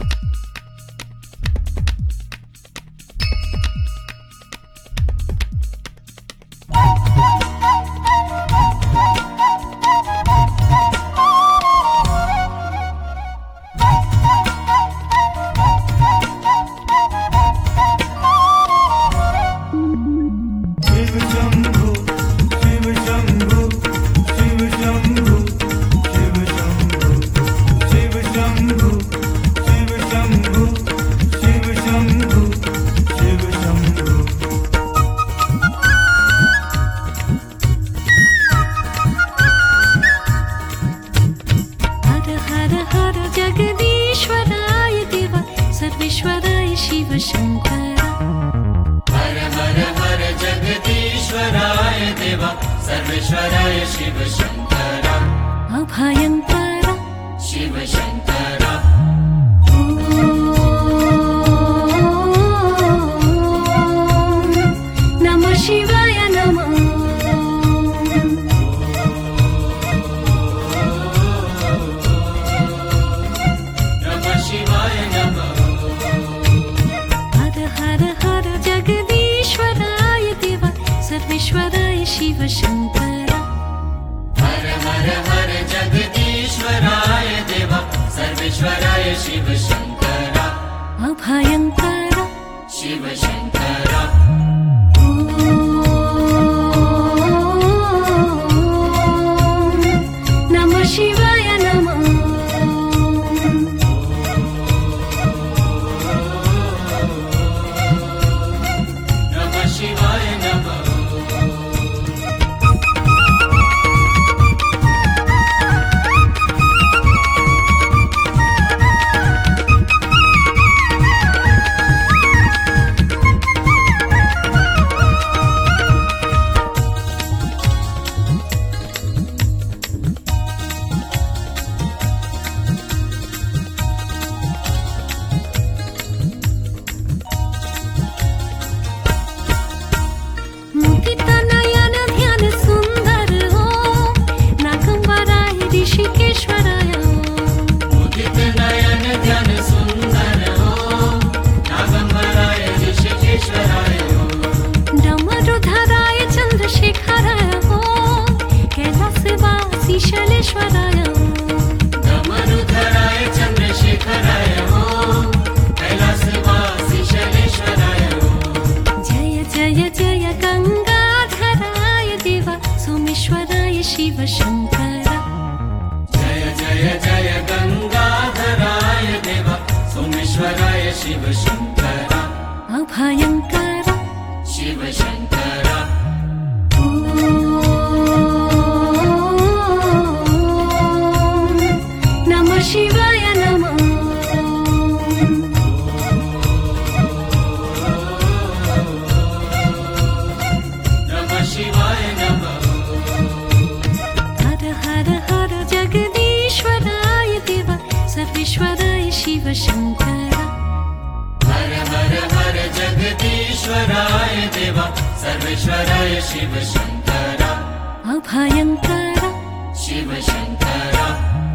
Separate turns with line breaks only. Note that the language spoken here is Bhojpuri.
सर्वेश्वराय शिव शंकर।
हर हर हर जगदीश्वराय देवा सर्वेश्वराय शिव शंकर।
अभयंकर
शिव शंकर।
नमः शिवाय नमः।
नमः शिवाय नमः।
सर्वेश्वराय शिव शंकर।
हर हर हर जगदीश्वराय देवा सर्वेश्वराय शिव शंकर।
अभयंकर
शिव शंकर।
नमः शिवाय नमः।
नमः शिवाय नमः।
डमरुधराय चंद्रशेखराय हो कैलासवासी शैलेश्वराय हो। जय जय जय गंगाधराय देवा सोमेश्वराय शिव शंकर।
जय जय जय गंगाधराय देवा सोमेश्वराय शिव शंकर।
अभयंकर
शिव शंकर।
नमः शिवाय नमः।
नमः शिवाय नमः।
हर हर हर जगदीश्वराय देवा सर्वेश्वराय शिव शंकर।
हर हर हर जगदीश्वराय देवा सर्वेश्वराय शिव शंकर।
अभयंकर
शिव शंकर।